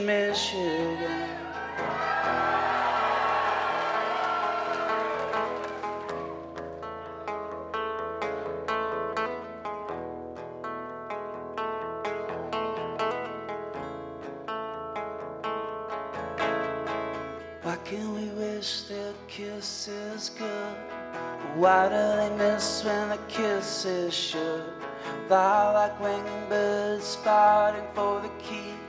Michigan. Why can't we wish their kisses good? Why do they miss when the kiss is shook? Fly like winged birds fighting for the key.